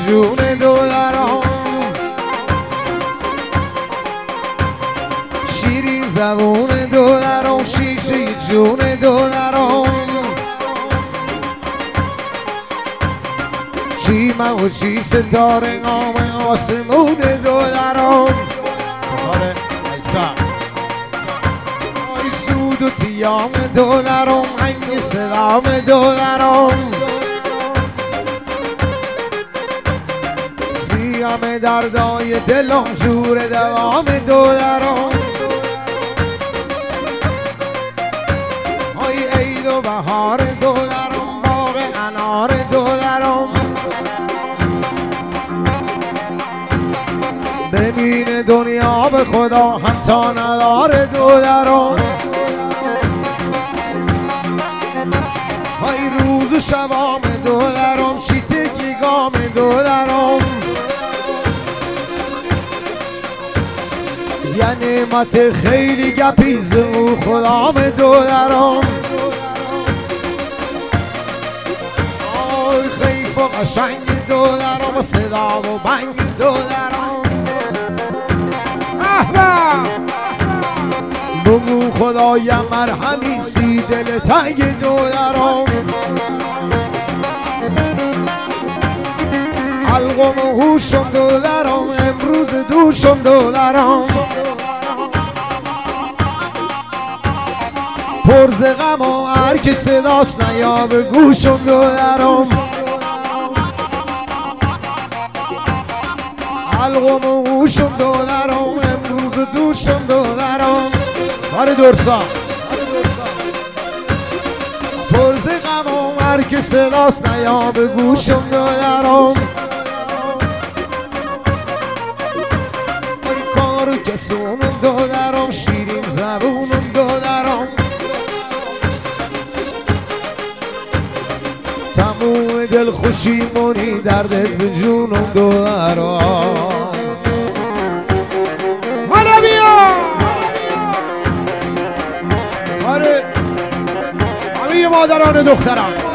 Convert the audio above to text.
جون دلارم، شیرین زبون دلارم، شیشه جون دلارم، چی من و چی ستاره نام آسمون دلارم. آره ایسا آی سود و تیام دلارم، هنگ سلام دلارم، سیام دردای دلم جور دوام دلارم. آی عید و بهار دلارم، باغ انار دلارم، ببین دنیا به خدا هم تا نداره دلارم. های روز و شبام دلارم، چی تکی گام دلارم، یه نعمت خیلی گپیز او خدام دلارم. آی خیف و قشنگ دلارم، صدا و بنگ دلارم. بگو خدای مرهمی سی دل تنگ دلارم، حلقم و هوشم دلارم، امروز دوشم دلارم، پرز غم و هر که صداست نیا به گوشم دلارم، حلقم و هوشم دلارم، امروز دوشم دلارم. آره درسا پرز غم و هر که صداست نیا به گوشم دلارم، کارو کسونم دلارم، شیرین زبونم دلارم، تموم دل خوشیمونی دردت به جونم دلارم. حالا بیا آره همه مادران دختران